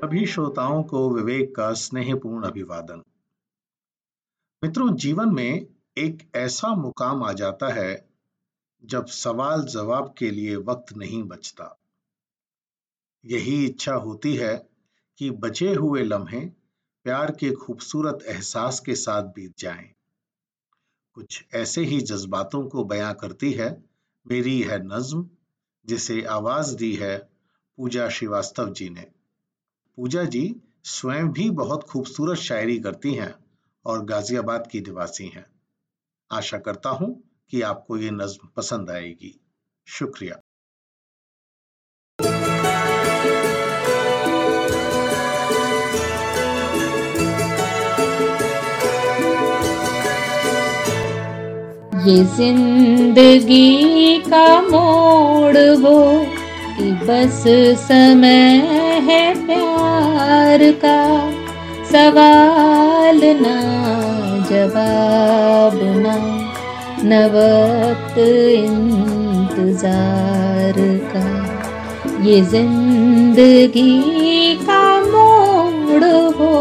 सभी श्रोताओं को विवेक का स्नेहपूर्ण अभिवादन। मित्रों, जीवन में एक ऐसा मुकाम आ जाता है जब सवाल जवाब के लिए वक्त नहीं बचता। यही इच्छा होती है कि बचे हुए लम्हे प्यार के खूबसूरत एहसास के साथ बीत जाएं। कुछ ऐसे ही जज्बातों को बयां करती है मेरी यह नज्म, जिसे आवाज दी है पूजा श्रीवास्तव जी ने। पूजा जी स्वयं भी बहुत खूबसूरत शायरी करती हैं और गाजियाबाद की निवासी हैं। आशा करता हूं कि आपको ये नज्म पसंद आएगी। शुक्रिया। ये जिंदगी का मोड़ वो कि बस समय है प्यार का, सवाल ना जवाब ना न वक्त इंतजार का। ये जिंदगी का मोड़ हो।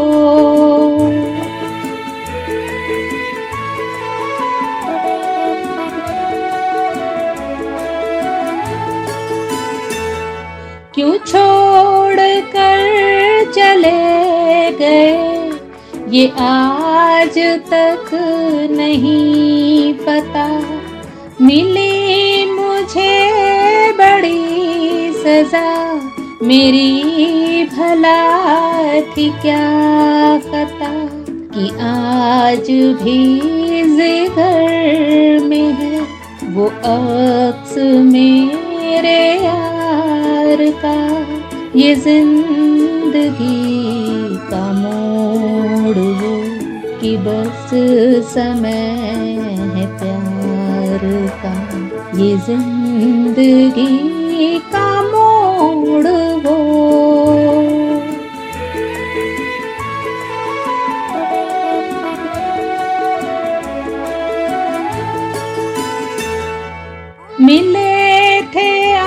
क्यों छोड़ कर चले गए ये आज तक नहीं पता। मिली मुझे बड़ी सजा, मेरी भला थी क्या पता कि आज भी जिगर में है वो अक्स मेरे का। ये जिंदगी का मोड़ वो कि बस समय है प्यार का। ये जिंदगी का मोड़ वो। मिले थे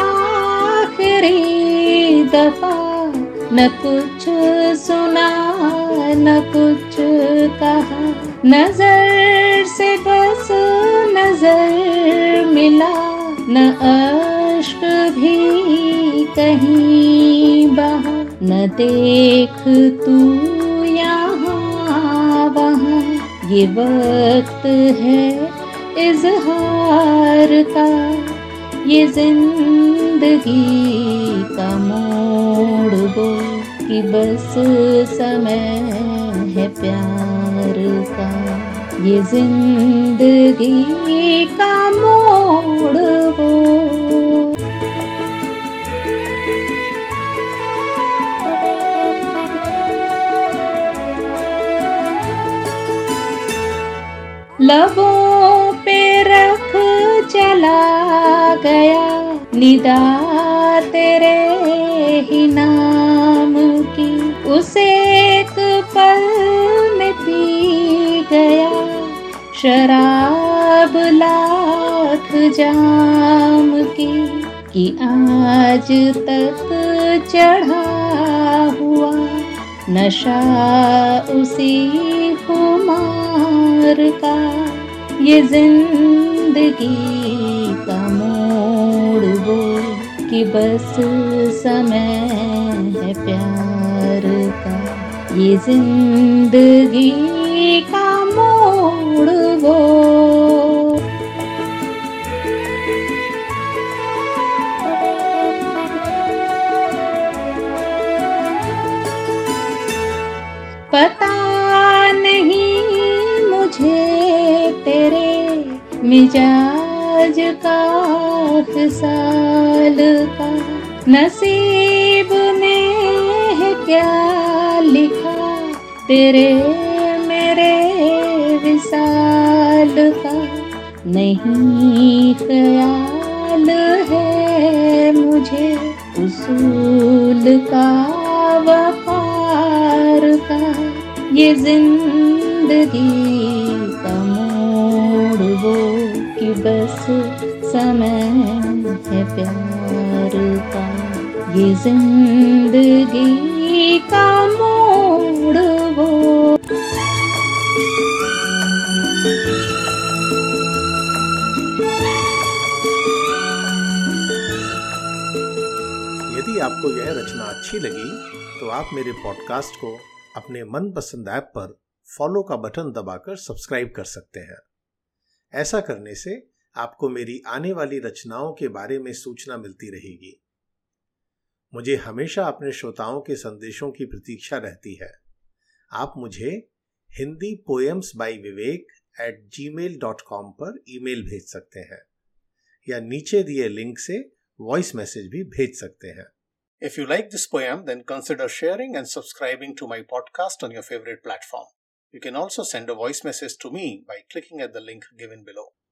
दफा, न कुछ सुना न कुछ कहा। नजर से बस नजर मिला, न अश्क भी कहीं बहा। न देख तू यहाँ वहाँ, ये वक्त है इजहार का। ये जिंदगी का मोड़ वो कि बस समय है प्यार का। ये जिंदगी का मोड़ वो। लबों पे रख चला गया निदा तेरे ही नाम की। उसे एक पल में पी गया शराब लाख जाम की। कि आज तक चढ़ा हुआ नशा उसी खुमार का। ये जिंदगी का मोड़ वो कि बस समय है प्यार का। ये जिंदगी का मोड़ वो। पता नहीं मुझे तेरे मिजाज का फिसाल का। नसीब में है क्या लिखा तेरे मेरे विसाल का। नहीं ख्याल है मुझे उसूल का वफार का। ये जिंदगी का मोड़ वो कि बस समय है प्यार का। ये जिंदगी का मोड़ वो। यदि आपको यह रचना अच्छी लगी तो आप मेरे पॉडकास्ट को अपने मनपसंद ऐप पर फॉलो का बटन दबाकर सब्सक्राइब कर सकते हैं। ऐसा करने से आपको मेरी आने वाली रचनाओं के बारे में सूचना मिलती रहेगी। मुझे हमेशा अपने श्रोताओं के संदेशों की प्रतीक्षा रहती है। आप मुझे hindipoemsbyvivek@gmail.com पर ईमेल भेज सकते हैं या नीचे दिए लिंक से वॉइस मैसेज भी भेज सकते हैं। If you like this poem, then consider sharing and subscribing to my podcast on your favorite platform. You can also send a voice message to me by clicking at the link given below.